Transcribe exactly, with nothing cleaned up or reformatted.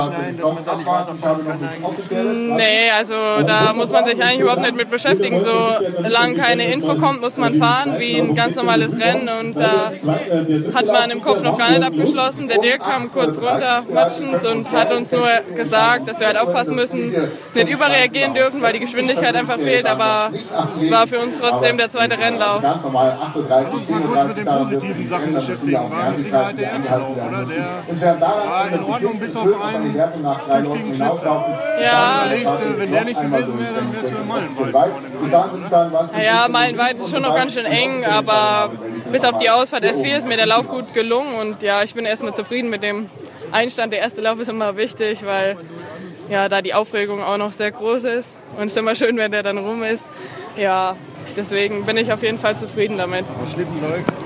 Nein, dass man da nicht weiterfahren kann eigentlich. Nee, also da muss man sich eigentlich überhaupt nicht mit beschäftigen. Solange keine Info kommt, muss man fahren, wie ein ganz normales Rennen. Und da hat man im Kopf noch gar nicht abgeschlossen. Der Dirk kam kurz runter, matschend, und hat uns nur gesagt, dass wir halt aufpassen müssen, nicht überreagieren dürfen, weil die Geschwindigkeit einfach fehlt. Aber es war für uns trotzdem der zweite Rennlauf. Lass uns mal kurz mit den positiven Sachen beschäftigen. War mit Sicherheit der erste Lauf, oder? Der war in Ordnung bis auf einen tüchtigen Schlitzer. Ja. Überlegt, wenn der nicht gewesen wäre, dann wäre es für Meilenweit vorne gewesen, oder? Ja, Meilenweit ist schon noch ganz schön eng, aber bis auf die Ausfahrt S vier ist mir der Lauf gut gelungen. Und ja, ich bin erstmal zufrieden mit dem Einstand. Der erste Lauf ist immer wichtig, weil ja, da die Aufregung auch noch sehr groß ist. Und es ist immer schön, wenn der dann rum ist. Ja, deswegen bin ich auf jeden Fall zufrieden damit. Der Schlitten läuft.